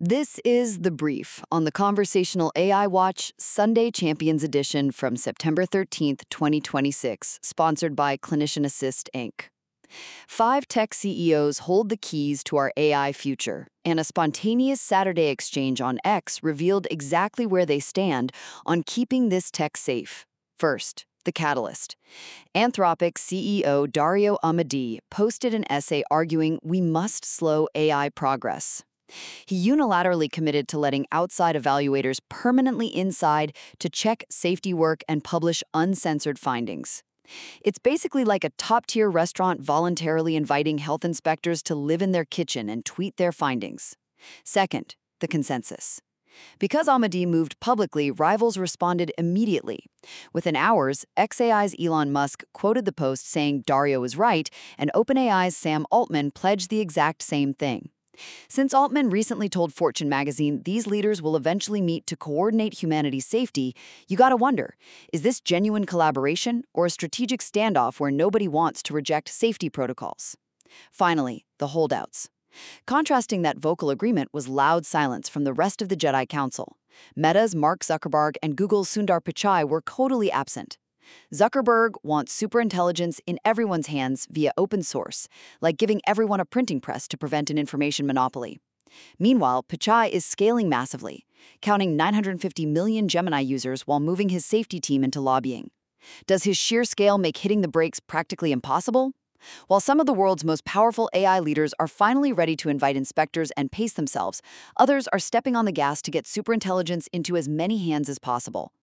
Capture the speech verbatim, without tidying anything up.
This is The Brief on the Conversational A I Watch Sunday Champions Edition from September thirteenth, twenty twenty-six, sponsored by Clinician Assist, Incorporated. Five tech C E Os hold the keys to our A I future, and a spontaneous Saturday exchange on X revealed exactly where they stand on keeping this tech safe. First, the catalyst. Anthropic C E O Dario Amodei posted an essay arguing we must slow A I progress. He unilaterally committed to letting outside evaluators permanently inside to check safety work and publish uncensored findings. It's basically like a top-tier restaurant voluntarily inviting health inspectors to live in their kitchen and tweet their findings. Second, the consensus. Because Amodei moved publicly, rivals responded immediately. Within hours, xAI's Elon Musk quoted the post saying Dario was right, and OpenAI's Sam Altman pledged the exact same thing. Since Altman recently told Fortune magazine these leaders will eventually meet to coordinate humanity's safety, you gotta wonder, is this genuine collaboration or a strategic standoff where nobody wants to reject safety protocols? Finally, the holdouts. Contrasting that vocal agreement was loud silence from the rest of the Jedi Council. Meta's Mark Zuckerberg and Google's Sundar Pichai were totally absent. Zuckerberg wants superintelligence in everyone's hands via open source, like giving everyone a printing press to prevent an information monopoly. Meanwhile, Pichai is scaling massively, counting nine hundred fifty million Gemini users while moving his safety team into lobbying. Does his sheer scale make hitting the brakes practically impossible? While some of the world's most powerful A I leaders are finally ready to invite inspectors and pace themselves, others are stepping on the gas to get superintelligence into as many hands as possible.